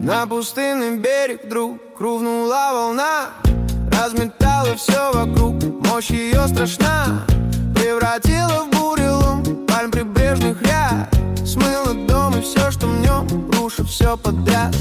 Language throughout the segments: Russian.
На пустынный берег вдруг рухнула волна, разметала все вокруг, мощь ее страшна. Превратила в бурелом пальм прибрежных ряд, смыла дом и все, что в нем, рушит все подряд.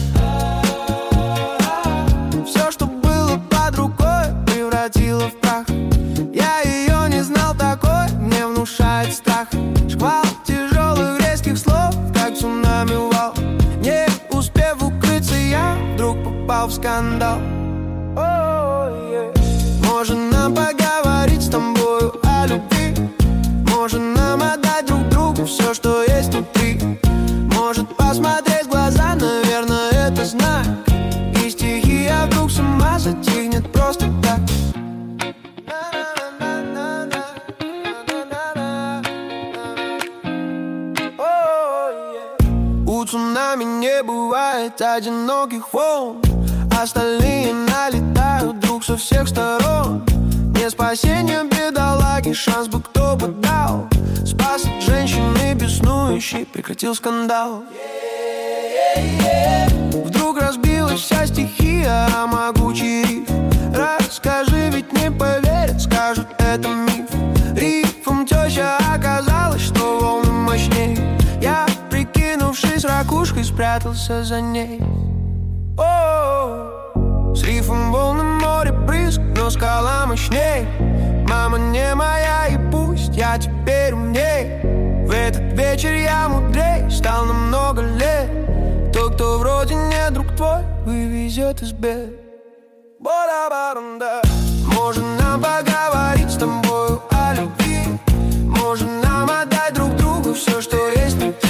Все, что было под рукой, превратила в прах. Я ее не знал такой, мне внушает страх. Шквал тяжелых резких слов, как цунами вал. Не успев укрыться, я вдруг попал в скандал. Может нам поговорить с тобою о любви? Может нам отдать друг другу все, что есть внутри? Может посмотреть в глаза, наверное, это знак. И стихия вдруг сама затихнет просто так. У цунами не бывает одиноких волн, остальные налетают вдруг со всех сторон. Не спасение бедолаги, шанс бы кто бы дал. Спас от женщины беснующей, прекратил скандал. Вдруг разбилась вся стихия, а могучий риф. Расскажи, ведь не поверят, скажут, это миф. Рифом теща оказалось, что волны мощней. Я, прикинувшись ракушкой, спрятался за ней. С рифом волны море брызг, но скала мощней. Мама не моя, и пусть я теперь умней. В этот вечер я мудрей, стал на много лет. Тот, кто вроде не друг твой, вывезет из бед. Может нам поговорить с тобою о любви? Может нам отдать друг другу все, что есть внутри?